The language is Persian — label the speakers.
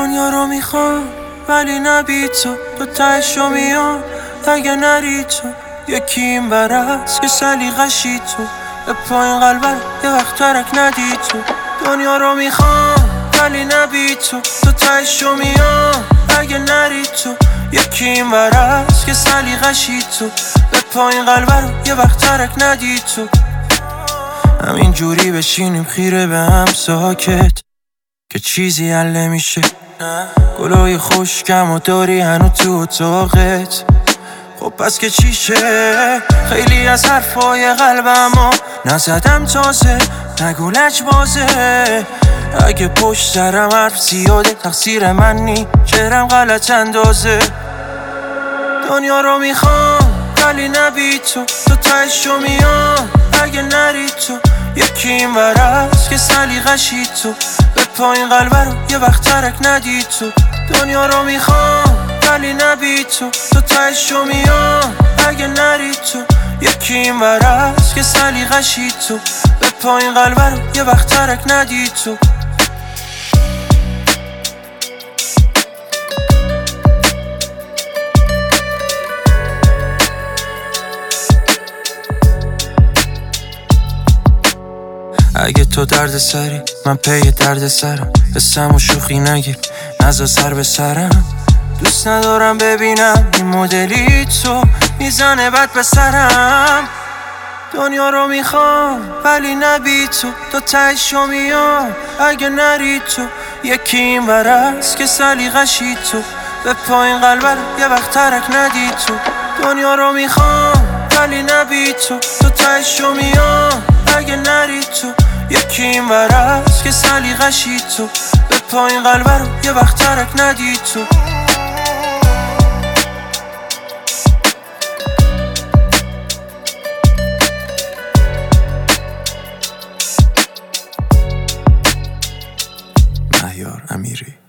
Speaker 1: دنیا رو میخوام ولی نبی تو تهشو میام اگه نری تو. یکی این برست که سلیقشی تو، به پایین قلبم یه وقت ترک ندی تو. دنیا رو میخوام ولی نبی تو تهشو میام اگه نری تو. یکی این برست که سلیقشی تو، به پایین قلبم یه وقت ترک ندی تو. همین جوری بشینیم خیره به هم ساکت که چیزی حل نمیشه. گلای خوشگم و داری هنو تو اتاقت، خب پس که چیشه؟ خیلی از حرفای قلبمو نزدم تازه، نگو لج بازه. اگه پشت سرم حرف زیاده تقصیر من نی، چهرم غلط اندازه. دنیا رو میخوام ولی نبی تو تهشو میام اگه نری تو. یکی این برست که سلیقشی تو، به پایین قلبه رو یه وقت ترک ندی تو. دنیا رو میخوام ولی نبی تو تهشو میام اگه نری تو. یکی این برست که سلیقشی تو، به پایین قلبه رو یه وقت ترک ندی تو. اگه تو درد سری من پی درد سرم، بسم و شوخی نگیر نزا سر به سرم. دوست ندارم ببینم این مدلی تو میزنه بد به سرم. دنیا رو میخوام ولی نبی تو تهشو میام اگه نری تو. یکی این برست که سلیقشی تو، به پایین قلبه رو یه وقت ترک ندی تو. دنیا رو میخوام ولی نبی تو تهشو میام اگه نری تو. یکی این برست که سلیقشی تو، به پایین قلبه رو یه وقت ترک ندی تو. مهیار امیری.